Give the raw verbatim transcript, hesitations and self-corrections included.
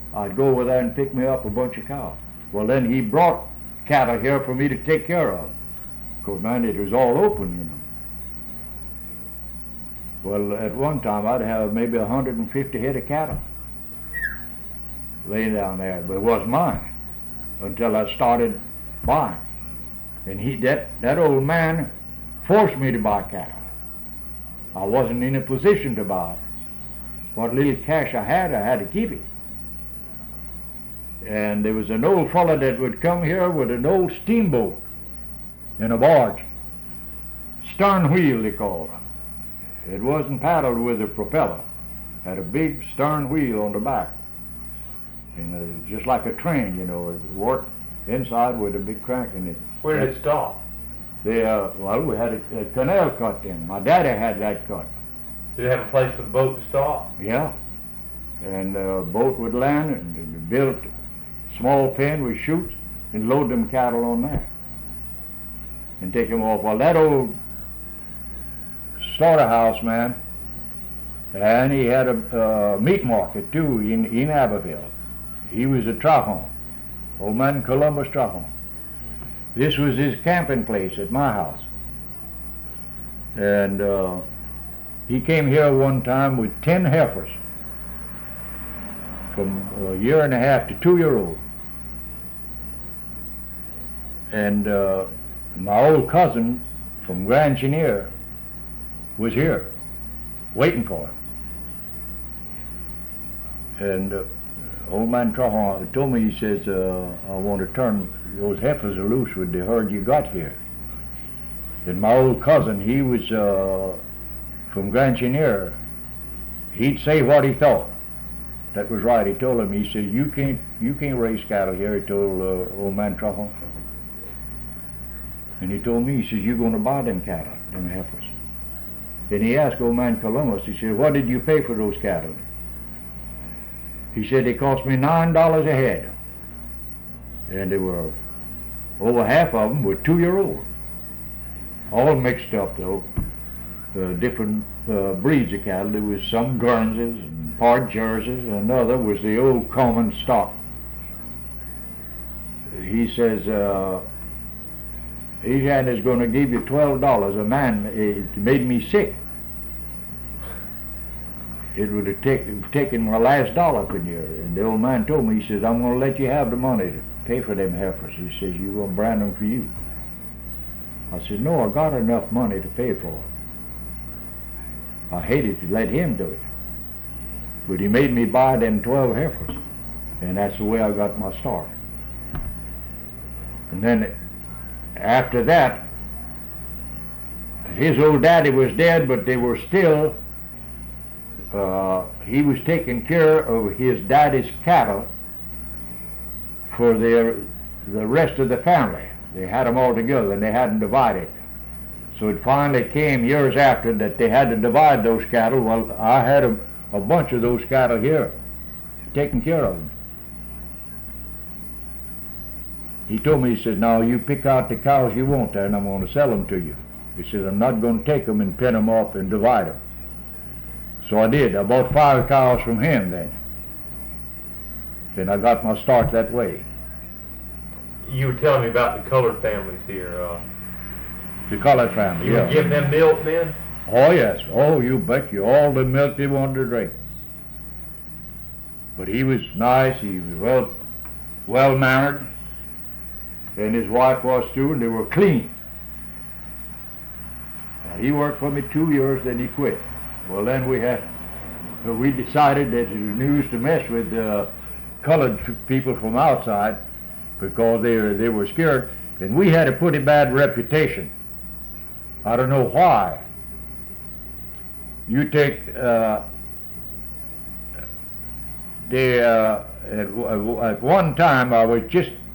I'd go over there and pick me up a bunch of cows. Well, then he brought cattle here for me to take care of. Of course, man, it was all open, you know. Well, at one time I'd have maybe one hundred fifty head of cattle laying down there, but it wasn't mine until I started buying. And he, that, that old man forced me to buy cattle. I wasn't in a position to buy it. What little cash I had, I had to keep it. And there was an old fellow that would come here with an old steamboat in a barge. Stern wheel, they called it. It wasn't paddled with a propeller. It had a big stern wheel on the back. And it was just like a train, you know. It worked inside with a big crank in it. Where did it stop? They, uh, well, we had a, a canal cut in. My daddy had that cut. Did it have a place for the boat to stop? Yeah. And the uh, boat would land and, and built a small pen with chutes and load them cattle on that and take them off. Well, that old slaughterhouse man, and he had a uh, meat market too in, in Abbeville. He was a Trahome, old man Columbus Trahome. This was his camping place at my house. And uh, he came here one time with ten heifers, from a year and a half to two year old. And uh, my old cousin from Grand Chenier was here, waiting for him. And uh, old man Trahome told me, he says, uh, I want to turn those heifers loose with the herd you got here. And my old cousin, he was uh, from Grand Chenier. He'd say what he thought. That was right. He told him, he said, you can't, you can't raise cattle here, he told uh, old man Trahome. And he told me, he says, you're going to buy them cattle, them heifers. Then he asked old man Columbus, he said, what did you pay for those cattle? He said, they cost me nine dollars a head. And they were, over half of them were two-year-old. All mixed up, though. Uh, different uh, breeds of cattle. There was some Guernseys and part Jerseys, and another was the old common stock. He says, uh, he said, is going to give you twelve dollars. A man, it made me sick. It would have take, taken my last dollar from you. And the old man told me, he says, I'm going to let you have the money to pay for them heifers. He says, you're going to brand them for you. I said, no, I got enough money to pay for it. I hated to let him do it. But he made me buy them twelve heifers. And that's the way I got my start. And then after that, his old daddy was dead, but they were still, uh, he was taking care of his daddy's cattle for their, the rest of the family. They had them all together and they hadn't divided. So it finally came years after that they had to divide those cattle. Well, I had a, a bunch of those cattle here, taking care of them. He told me, he said, now you pick out the cows you want there and I'm going to sell them to you. He said, I'm not going to take them and pin them up and divide them. So I did. I bought five cows from him then. Then I got my start that way. You were telling me about the colored families here. Uh, The colored family, you yeah. were giving them milk then? Oh, yes. Oh, you bet you. All the milk they wanted to drink. But he was nice. He was well, well-mannered. And his wife was too, and they were clean. Now, he worked for me two years, then he quit. Well, then we had, we decided that it was news to mess with uh, colored people from outside because they were, they were scared. And we had a pretty bad reputation. I don't know why. You take uh, the uh, at, at one time I was just